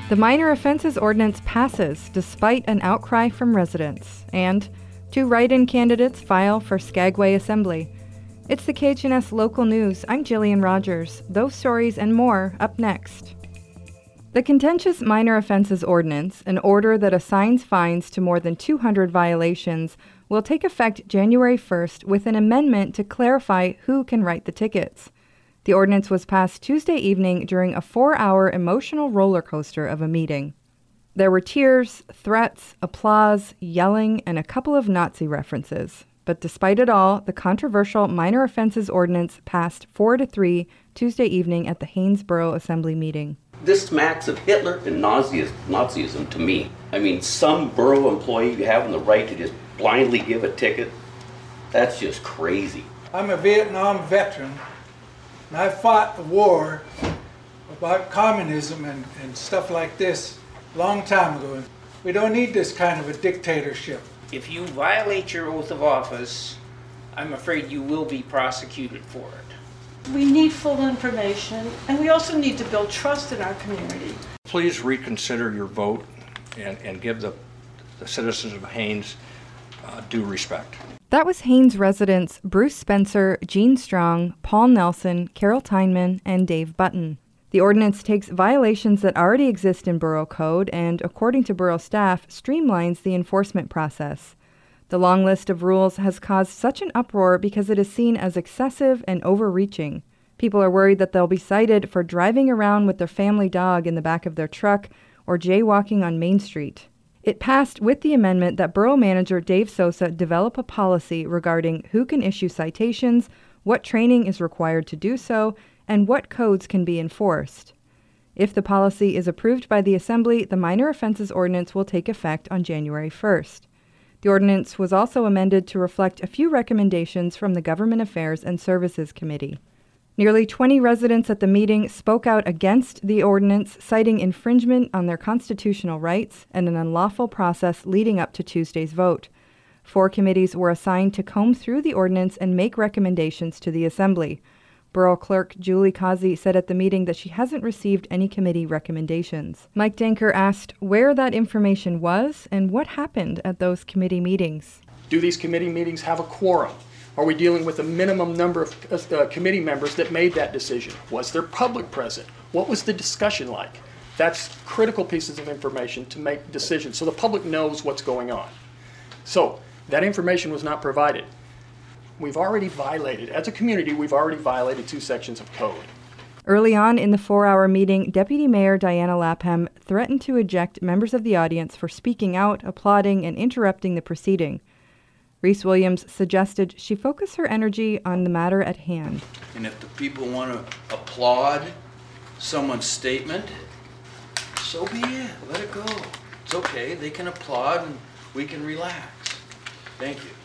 The minor offenses ordinance passes despite an outcry from residents, and 2 write-in candidates file for Skagway Assembly. It's the KHNS Local News. I'm Jillian Rogers. Those stories and more up next. The contentious minor offenses ordinance, an order that assigns fines to more than 200 violations, will take effect January 1st with an amendment to clarify who can write the tickets. The ordinance was passed Tuesday evening during a 4-hour emotional roller coaster of a meeting. There were tears, threats, applause, yelling, and a couple of Nazi references. But despite it all, the controversial minor offenses ordinance passed 4-3 Tuesday evening at the Haynesboro Assembly meeting. This smacks of Hitler and Nazism to me. I mean, some borough employee having the right to just blindly give a ticket, that's just crazy. I'm a Vietnam veteran, and I fought the war about communism and stuff like this a long time ago. We don't need this kind of a dictatorship. If you violate your oath of office, I'm afraid you will be prosecuted for it. We need full information, and we also need to build trust in our community. Please reconsider your vote and give the citizens of Haines due respect. That was Haines residents Bruce Spencer, Gene Strong, Paul Nelson, Carol Tyneman, and Dave Button. The ordinance takes violations that already exist in Borough Code and, according to Borough staff, streamlines the enforcement process. The long list of rules has caused such an uproar because it is seen as excessive and overreaching. People are worried that they'll be cited for driving around with their family dog in the back of their truck or jaywalking on Main Street. It passed with the amendment that Borough Manager Dave Sosa develop a policy regarding who can issue citations, what training is required to do so, and what codes can be enforced. If the policy is approved by the Assembly, the minor offenses ordinance will take effect on January 1st. The ordinance was also amended to reflect a few recommendations from the Government Affairs and Services Committee. Nearly 20 residents at the meeting spoke out against the ordinance, citing infringement on their constitutional rights and an unlawful process leading up to Tuesday's vote. 4 committees were assigned to comb through the ordinance and make recommendations to the Assembly. Borough Clerk Julie Causey said at the meeting that she hasn't received any committee recommendations. Mike Danker asked where that information was and what happened at those committee meetings. Do these committee meetings have a quorum? Are we dealing with a minimum number of committee members that made that decision? Was there public present? What was the discussion like? That's critical pieces of information to make decisions so the public knows what's going on. So that information was not provided. We've already violated, as a community, we've already violated 2 sections of code. Early on in the 4-hour meeting, Deputy Mayor Diana Lapham threatened to eject members of the audience for speaking out, applauding, and interrupting the proceeding. Reese Williams suggested she focus her energy on the matter at hand. And if the people want to applaud someone's statement, so be it. Let it go. It's okay. They can applaud and we can relax. Thank you.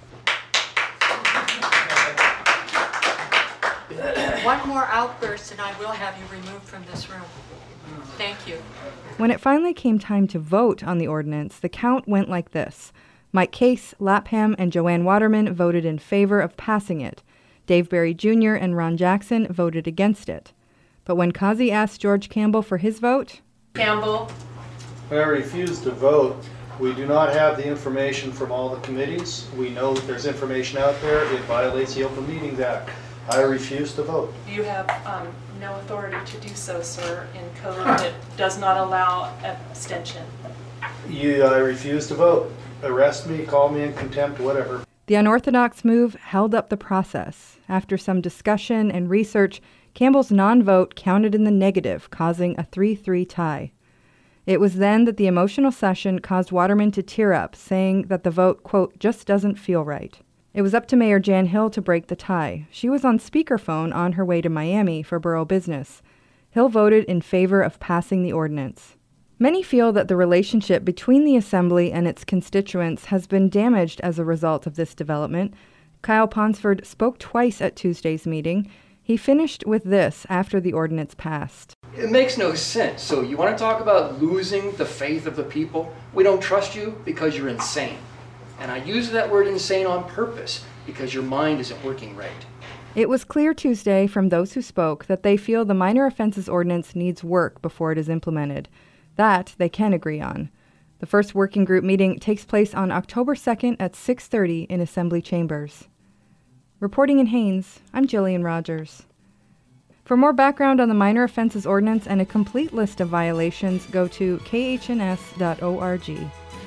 One more outburst and I will have you removed from this room. Thank you. When it finally came time to vote on the ordinance, the count went like this. Mike Case, Lapham, and Joanne Waterman voted in favor of passing it. Dave Berry Jr. and Ron Jackson voted against it. But when Causey asked George Campbell for his vote... Campbell. I refuse to vote. We do not have the information from all the committees. We know that there's information out there. It violates the Open Meetings Act. I refuse to vote. You have no authority to do so, sir, in code that does not allow abstention. I refuse to vote. Arrest me, call me in contempt, whatever. The unorthodox move held up the process. After some discussion and research, Campbell's non-vote counted in the negative, causing a 3-3 tie. It was then that the emotional session caused Waterman to tear up, saying that the vote, quote, just doesn't feel right. It was up to Mayor Jan Hill to break the tie. She was on speakerphone on her way to Miami for borough business. Hill voted in favor of passing the ordinance. Many feel that the relationship between the Assembly and its constituents has been damaged as a result of this development. Kyle Ponsford spoke twice at Tuesday's meeting. He finished with this after the ordinance passed. It makes no sense. So you want to talk about losing the faith of the people? We don't trust you because you're insane. And I use that word insane on purpose because your mind isn't working right. It was clear Tuesday from those who spoke that they feel the minor offenses ordinance needs work before it is implemented. That they can agree on. The first working group meeting takes place on October 2nd at 6:30 in Assembly Chambers. Reporting in Haines, I'm Jillian Rogers. For more background on the Minor Offenses Ordinance and a complete list of violations, go to khns.org.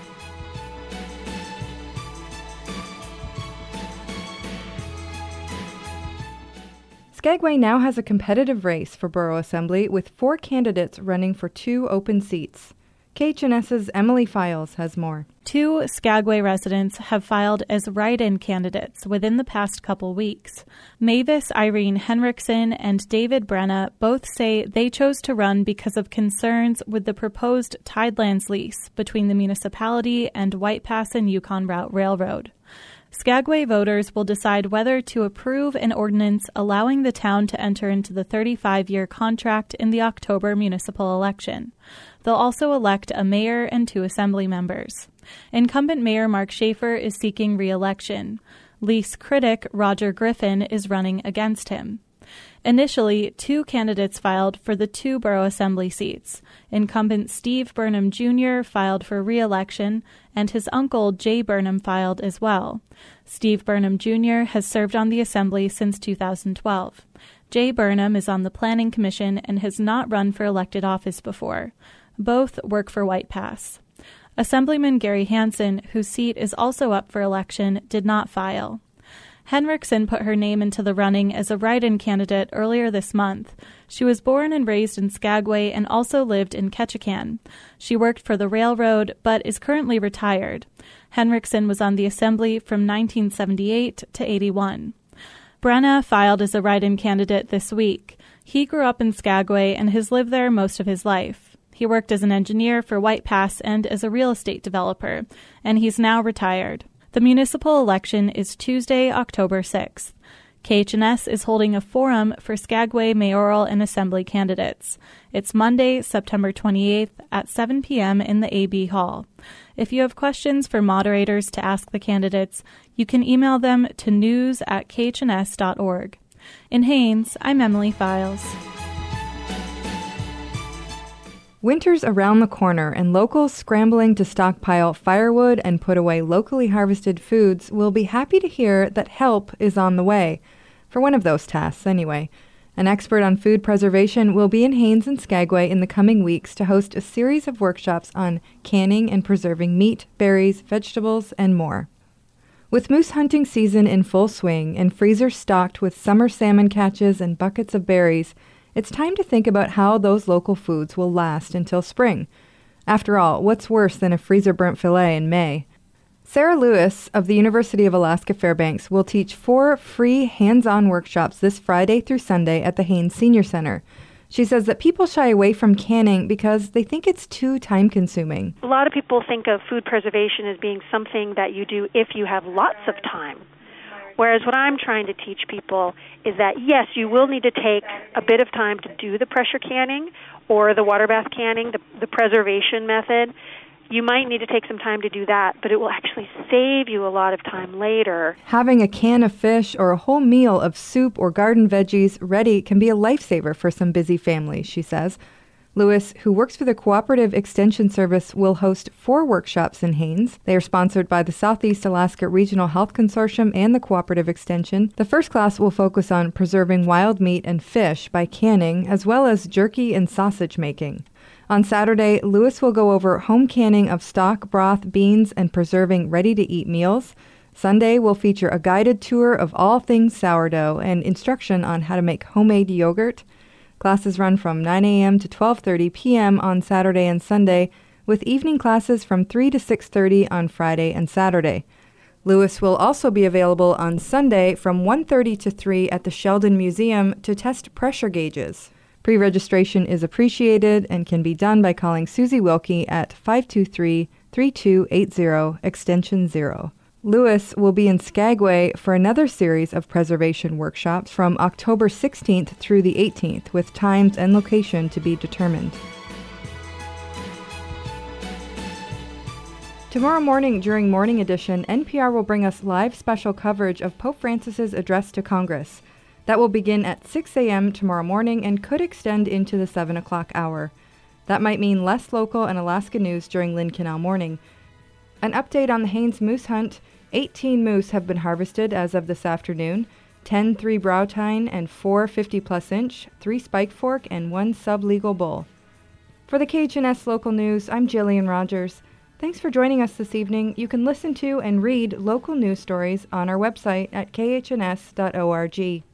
Skagway now has a competitive race for Borough Assembly with 4 candidates running for 2 open seats. KHNS's Emily Files has more. 2 Skagway residents have filed as write-in candidates within the past couple weeks. Mavis Irene Henriksen and David Brenna both say they chose to run because of concerns with the proposed Tidelands lease between the municipality and White Pass and Yukon Route Railroad. Skagway voters will decide whether to approve an ordinance allowing the town to enter into the 35-year contract in the October municipal election. They'll also elect a mayor and 2 assembly members. Incumbent Mayor Mark Schaefer is seeking re-election. Lease critic Roger Griffin is running against him. Initially, 2 candidates filed for the 2 borough assembly seats. Incumbent Steve Burnham Jr. filed for re-election, and his uncle Jay Burnham filed as well. Steve Burnham Jr. has served on the assembly since 2012. Jay Burnham is on the Planning Commission and has not run for elected office before. Both work for White Pass. Assemblyman Gary Hansen, whose seat is also up for election, did not file. Henriksen put her name into the running as a write-in candidate earlier this month. She was born and raised in Skagway and also lived in Ketchikan. She worked for the railroad, but is currently retired. Henriksen was on the assembly from 1978 to 81. Brenna filed as a write-in candidate this week. He grew up in Skagway and has lived there most of his life. He worked as an engineer for White Pass and as a real estate developer, and he's now retired. The municipal election is Tuesday, October 6th. KHNS is holding a forum for Skagway mayoral and assembly candidates. It's Monday, September 28th at 7 p.m. in the AB Hall. If you have questions for moderators to ask the candidates, you can email them to news@khns.org. In Haines, I'm Emily Files. Winter's around the corner, and locals scrambling to stockpile firewood and put away locally harvested foods will be happy to hear that help is on the way. For one of those tasks, anyway. An expert on food preservation will be in Haines and Skagway in the coming weeks to host a series of workshops on canning and preserving meat, berries, vegetables, and more. With moose hunting season in full swing and freezers stocked with summer salmon catches and buckets of berries, it's time to think about how those local foods will last until spring. After all, what's worse than a freezer-burnt filet in May? Sarah Lewis of the University of Alaska Fairbanks will teach 4 free hands-on workshops this Friday through Sunday at the Haines Senior Center. She says that people shy away from canning because they think it's too time-consuming. A lot of people think of food preservation as being something that you do if you have lots of time. Whereas what I'm trying to teach people is that, yes, you will need to take a bit of time to do the pressure canning or the water bath canning, the preservation method. You might need to take some time to do that, but it will actually save you a lot of time later. Having a can of fish or a whole meal of soup or garden veggies ready can be a lifesaver for some busy families, she says. Lewis, who works for the Cooperative Extension Service, will host 4 workshops in Haines. They are sponsored by the Southeast Alaska Regional Health Consortium and the Cooperative Extension. The first class will focus on preserving wild meat and fish by canning, as well as jerky and sausage making. On Saturday, Lewis will go over home canning of stock, broth, beans, and preserving ready-to-eat meals. Sunday will feature a guided tour of all things sourdough and instruction on how to make homemade yogurt. Classes run from 9 a.m. to 12:30 p.m. on Saturday and Sunday, with evening classes from 3 to 6:30 on Friday and Saturday. Lewis will also be available on Sunday from 1:30 to 3 at the Sheldon Museum to test pressure gauges. Pre-registration is appreciated and can be done by calling Susie Wilkie at 523-3280, extension 0. Lewis will be in Skagway for another series of preservation workshops from October 16th through the 18th, with times and location to be determined. Tomorrow morning during Morning Edition, NPR will bring us live special coverage of Pope Francis's address to Congress. That will begin at 6 a.m. tomorrow morning and could extend into the 7 o'clock hour. That might mean less local and Alaska news during Lynn Canal Morning. An update on the Haines moose hunt. 18 moose have been harvested as of this afternoon. 10 3-brow tine and 4 50-plus inch, 3 spike fork, and 1 sublegal bull. For the KHNS Local News, I'm Jillian Rogers. Thanks for joining us this evening. You can listen to and read local news stories on our website at khns.org.